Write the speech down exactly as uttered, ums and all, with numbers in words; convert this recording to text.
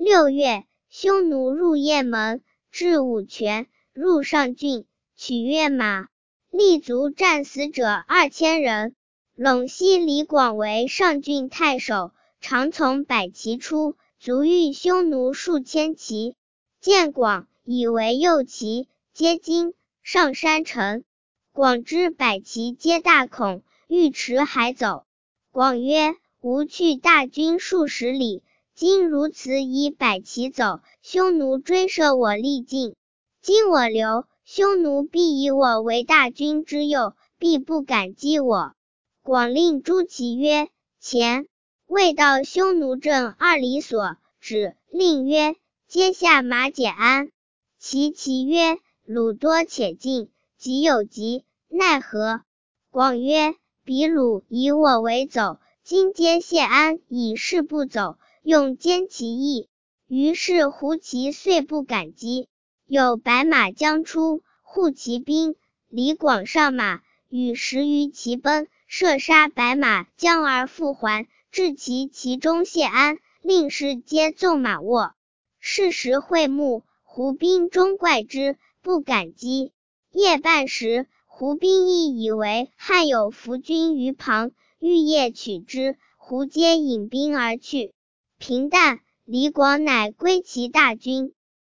六月，匈奴入雁门，至武泉，入上郡，取越马，立足战死者二千人。陇西李广为上郡太守，常从百骑出，卒遇匈奴数千骑。见广，以为右骑，皆惊，上山城。广知百骑皆大恐，欲驰还走。广曰：吾去大军数十里，今如此以百骑走，匈奴追射我力尽。今我留，匈奴必以我为大军之右，必不敢击我。广令诸骑曰：前。未到匈奴阵二里所，止，令曰：阶下马解鞍。其骑曰：鲁多且近，己有急，奈何？广曰：彼鲁以我为走，今皆谢鞍以示不走，用坚其意。于是胡骑遂不敢击。有白马将出，护骑兵，李广上马，与十余骑奔，射杀白马，将而复还，至其其中谢鞍，令士皆纵马卧。是时会幕，胡兵中怪之，不敢击。夜半时，胡兵亦以为汉有伏军于旁，欲夜取之，胡皆引兵而去。平旦，李广乃归其大军。